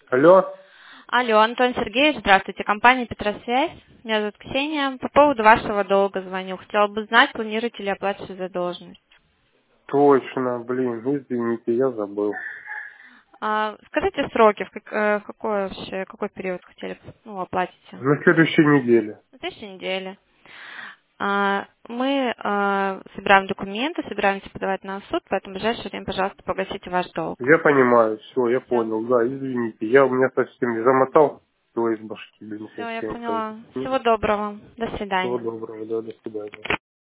Алло. Алло, Антон Сергеевич, здравствуйте, компания Петросвязь. Меня зовут Ксения. По поводу вашего долга звоню. Хотела бы знать, планируете ли оплачивать задолженность. Точно, блин, извините, я забыл. Скажите сроки, в какой вообще, какой период хотели, оплатите? На следующей неделе. На следующей неделе. Мы собираем документы, собираемся подавать на суд, поэтому в ближайшее время, пожалуйста, погасите ваш долг. Я понимаю, все, я Все, понял, да, извините. Я у меня совсем не замотал всего из башки, блин, все, я совсем. поняла. Всего доброго. До Всего свидания. доброго, да, до свидания.